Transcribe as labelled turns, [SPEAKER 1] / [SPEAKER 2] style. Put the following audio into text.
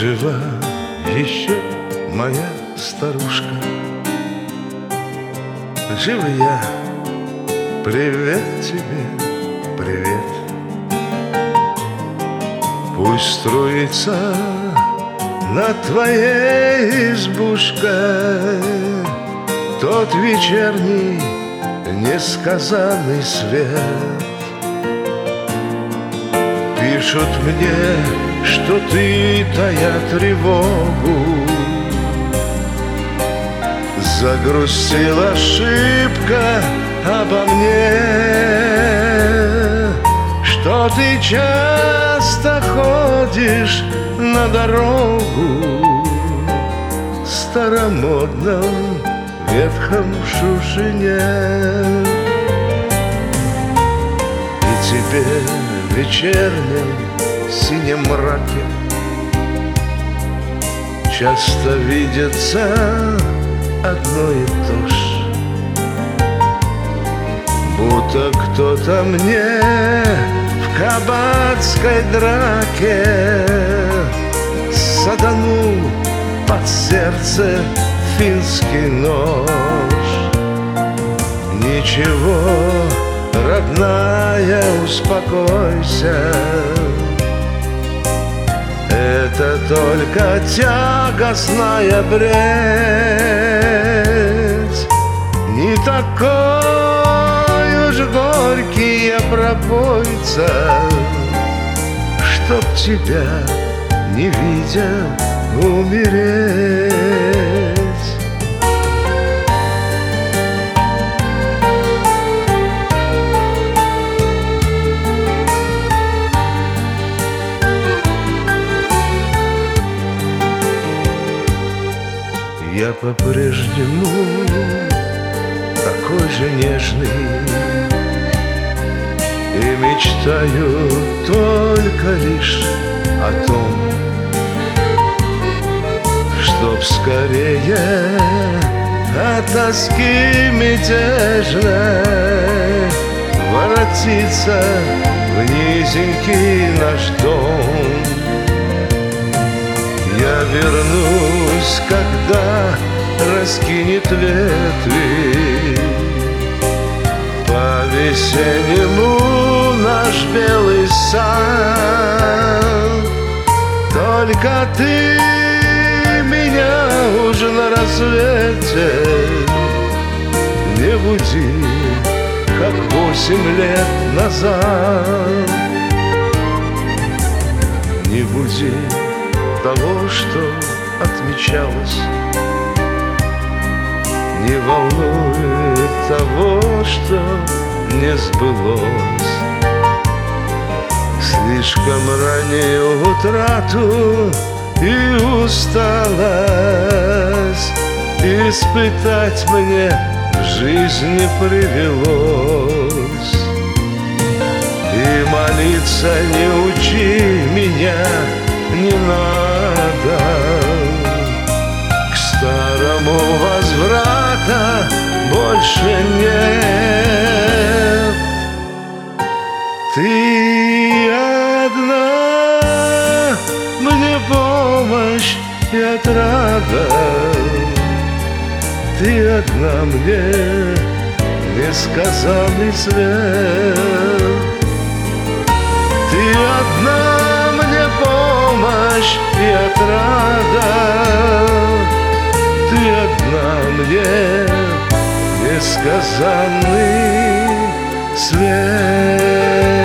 [SPEAKER 1] жива еще моя старушка? Жив я, привет тебе, привет. Пусть струится над твоей избушкой тот вечерний несказанный свет. Пишут мне, что ты, тая тревогу, загрустила шибко обо мне, что ты часто ходишь на дорогу в старомодном ветхом шушине. И тебе в вечернем синем мраке часто видится одно и то ж, будто кто-то мне в кабацкой драке саданул под сердце финский нож. Ничего, родная, успокойся, это только тягостная бред, не такой уж горький я пропойца, чтоб тебя, не видя, умереть. Я по-прежнему такой же нежный и мечтаю только лишь о том, чтоб скорее от тоски мятежной воротиться в низенький наш дом. Я вернусь, когда раскинет ветви по-весеннему наш белый сад. Только ты меня уже на рассвете не буди, как 8 лет назад. Не буди того, что отмечалось, не волнует того, что не сбылось. Слишком раннюю утрату и усталость испытать мне в жизни привелось. И молиться не учи меня, не надо, к старому возврата больше нет. Ты одна мне помощь и отрада, ты одна мне несказанный свет. Ты одна мне помощь и отрада, ты одна мне несказанный свет.